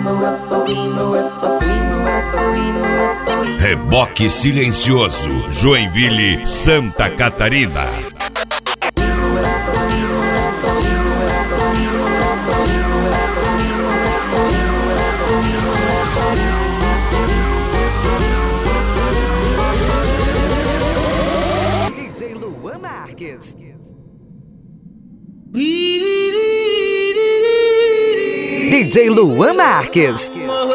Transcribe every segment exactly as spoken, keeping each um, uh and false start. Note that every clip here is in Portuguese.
Reboque Silencioso, Joinville, Santa Catarina. D J Luan Marques. D J Luan Marques.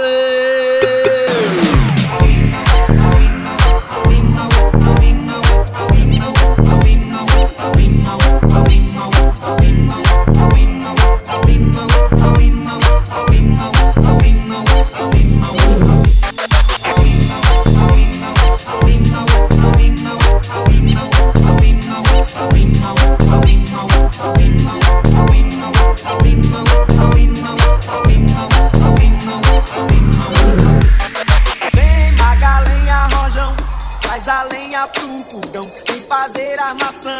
A lenha pro fogão, vem fazer armação.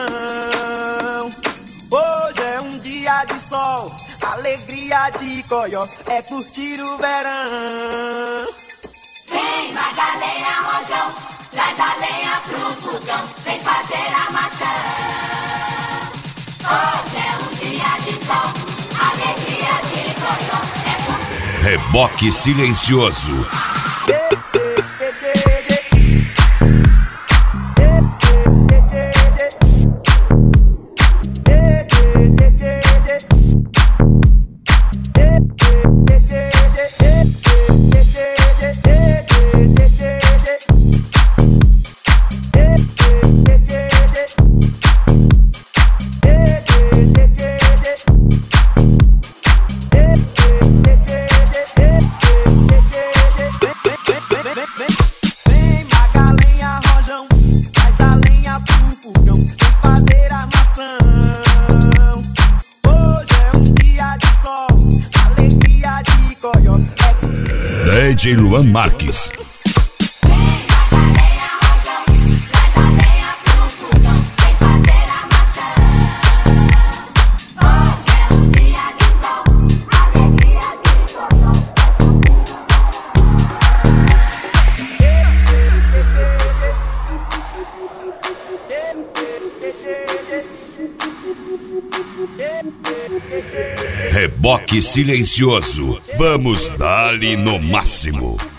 Hoje é um dia de sol, alegria de coió, é curtir o verão. Vem, Magalhães, rojão, traz a lenha pro fogão, vem fazer armação. Hoje é um dia de sol, alegria de coió, é curtir. Reboque Silencioso. D J Luan Marques. Reboque Silencioso, vamos dar-lhe no máximo.